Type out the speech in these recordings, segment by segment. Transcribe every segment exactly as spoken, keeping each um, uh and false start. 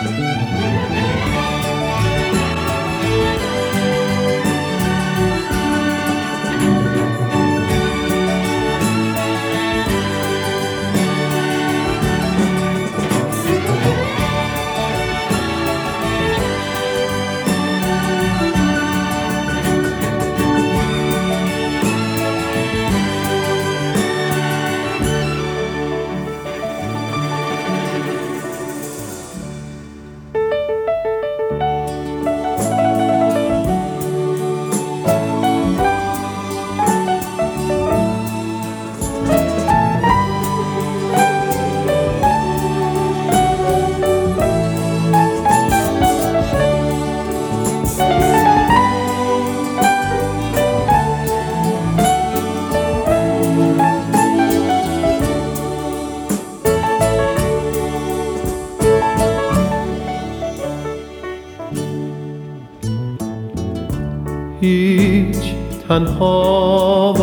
هیچ تنها و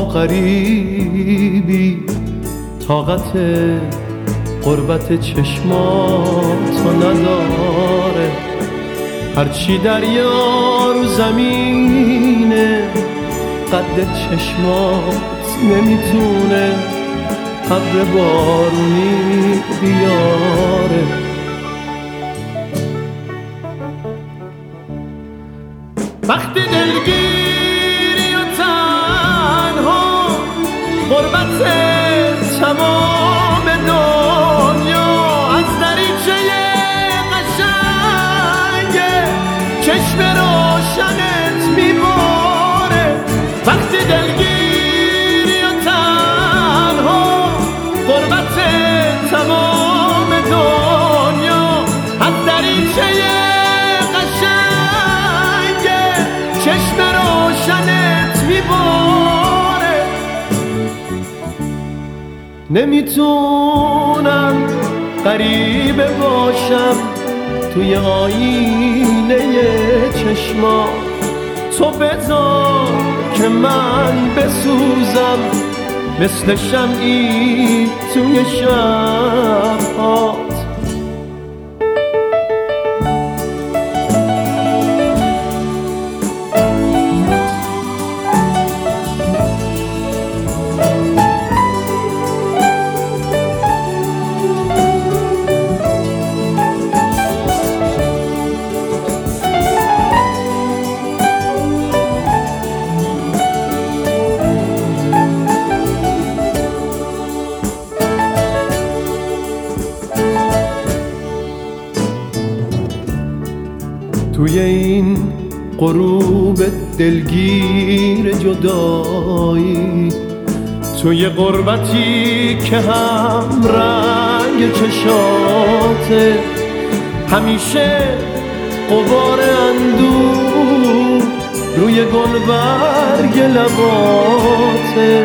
غریبی طاقت غربت چشماتو نداره، هرچی دریا رو زمینه قد چشمات نمیتونه ابر بارونی بیاره. وقتی دلگیری و تنها غربت تمام دنیا از دریچه قشنگ چشم روشنت میباره. وقتی دلگیری و تنها غربت تمام دنیا از دریچه چشم روشنت میباره. نمیتونم غریبه باشم توی آینه چشمات، تو بذار که من بسوزم مثل شمعی توی شب‌هات. توی این غروب دلگیر جدایی، توی غربتی که هم رنگ چشاته، همیشه غبار اندوه روی گلبرگ لباته.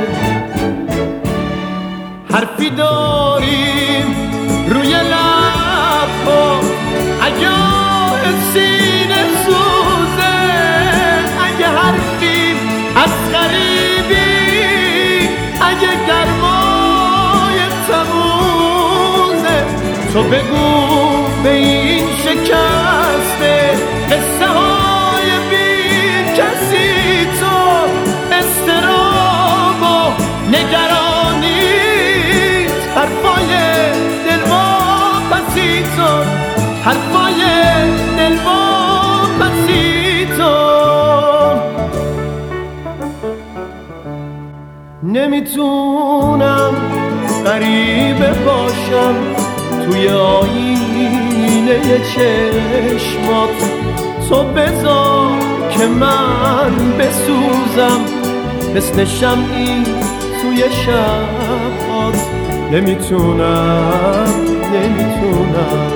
حرفی داریم روی لبها اگه سینه سوزه، اگه حرفیم از غریبی، اگه گرمای تموزه، تو بگو به این شکسته قصه های بی کسی، تو استراب و نگرانیت، حرفای دلواپسی تو، حرفای دلواپسی تو. نمیتونم غریبه باشم توی آینه چشمات، تو بذار که من بسوزم مثل شمعی توی شب‌هات. نمیتونم نمیتونم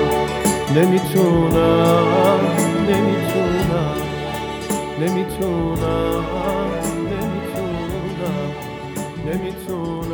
نمیتونم نمیتونم نمیتونم نمیتونم نمیتونم